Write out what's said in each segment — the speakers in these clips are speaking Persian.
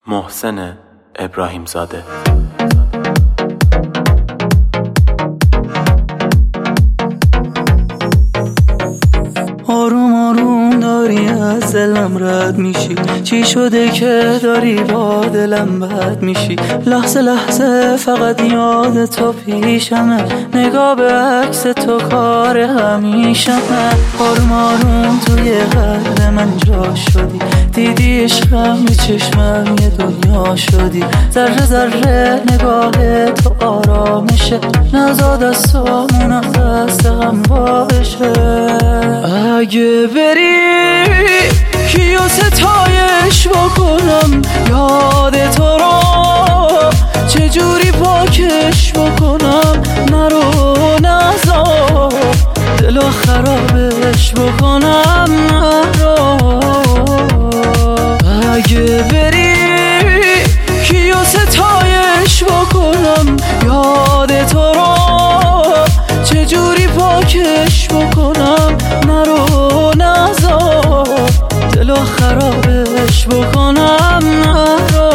محسن ابراهیم زاده. آروم آروم داری از دلم رد میشی، چی شده که داری با دلم بد میشی؟ لحظه لحظه فقط یاد تو پیشمه، نگاه به عکس تو کار همیشمه. آروم آروم توی قلب من جا شدی، دیدی عشقم به چشمم یه دنیا شدی. ذره ذره نگاه تو آرامشه، نزا دستامون دست غم بشه. اگه بری کیو ستایش بکنم، یاد تو رو چجوری پاکش بکنم؟ نرو نزار دلو خرابش بکنم، نرو. اگه بری کیو ستایش بکنم، یاد تو رو چجوری پاکش بکنم؟ نرو نزار دلو خرابش بکنم، نرو.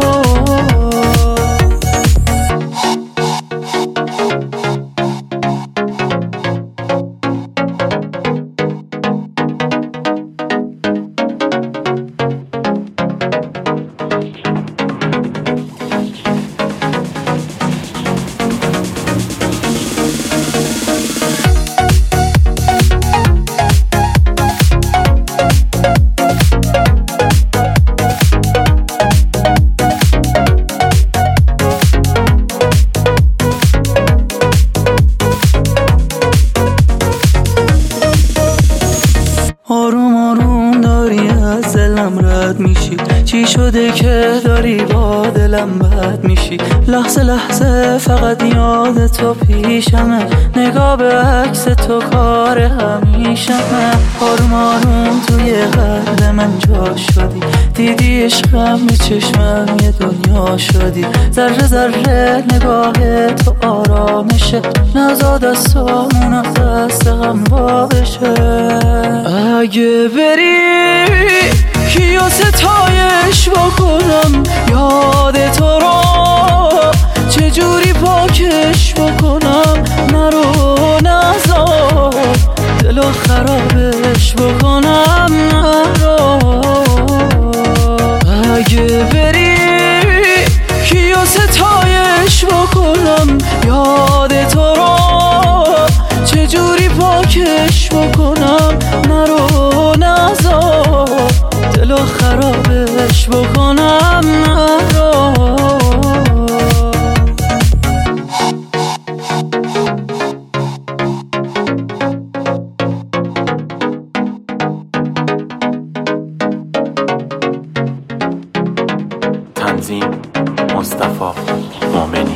آروم آروم داری از دلم رد میشی، چی شده که داری با دلم بد میشی؟ لحظه لحظه فقط یاد تو پیشمه، نگاه به عکس تو کار همیشمه. آروم آروم توی قلب من جا شدی، دیدی عشقم به چشمم یه دنیا شدی. ذره ذره نگاه تو آرامشه، نزا دستامون دست غم بشه. اگه بری کیو ستایش بکنم، یاد تو رو چجوری پاکش بکنم؟ نرو نزار دلو خرابش بکنم، نرو. اگه بری کیو ستایش بکنم، یاد تو رو چجوری پاکش بکنم؟ نرو نزار دلو خرابش بکنم، نرو. تنظیم مصطفی مومنی.